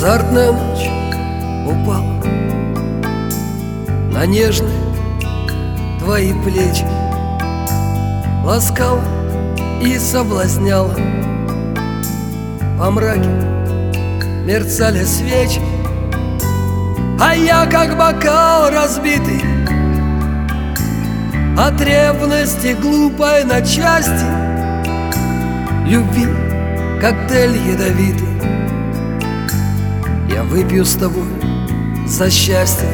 Азартная ночь упала на нежные твои плечи, ласкала и соблазняла. Во мраке мерцали свечи, а я, как бокал разбитый, от ревности глупой на части, любви коктейль ядовитый я выпью с тобой за счастье.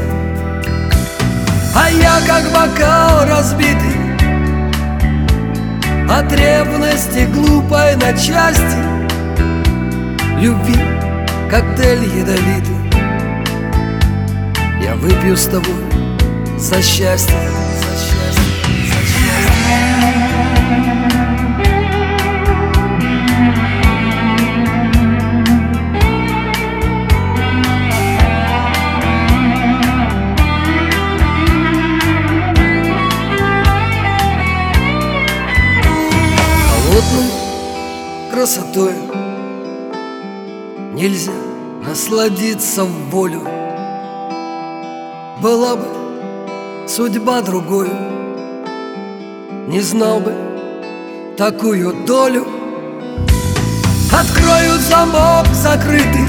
А я, как бокал разбитый, от ревности глупой на части, любви коктейль ядовитый я выпью с тобой за счастье. Холодной красотой нельзя насладиться в волю. Была бы судьба другой, не знал бы такую долю. Открою замок закрытый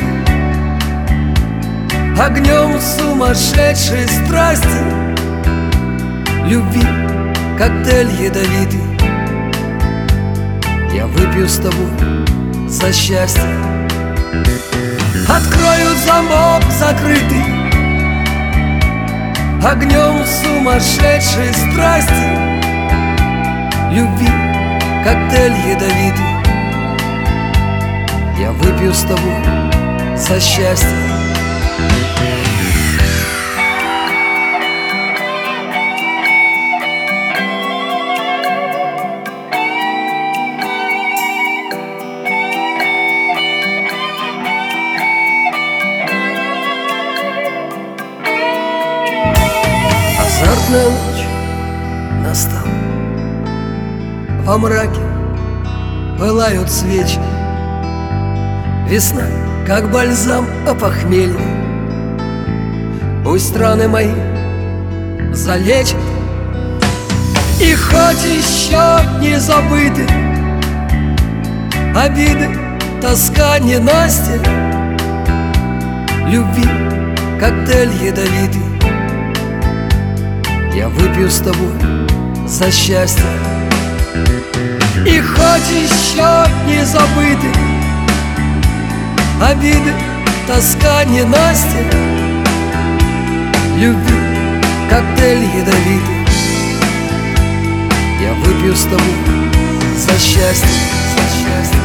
огнем сумасшедшей страсти, любви коктейль ядовитый я выпью с тобой за счастье. Открою замок закрытый огнем сумасшедшей страсти, любви коктейль ядовитый я выпью с тобой за счастье. Азартная ночь настала, во мраке пылают свечи, весна, как бальзам опохмельный, пусть раны мои залечат. И хоть еще не забыты обиды, тоска, ненастье, любви коктейль ядовитый я выпью с тобой за счастье. И хоть еще не забыты обиды, тоска, ненастье, любви коктейль ядовитый я выпью с тобой за счастье, за счастье.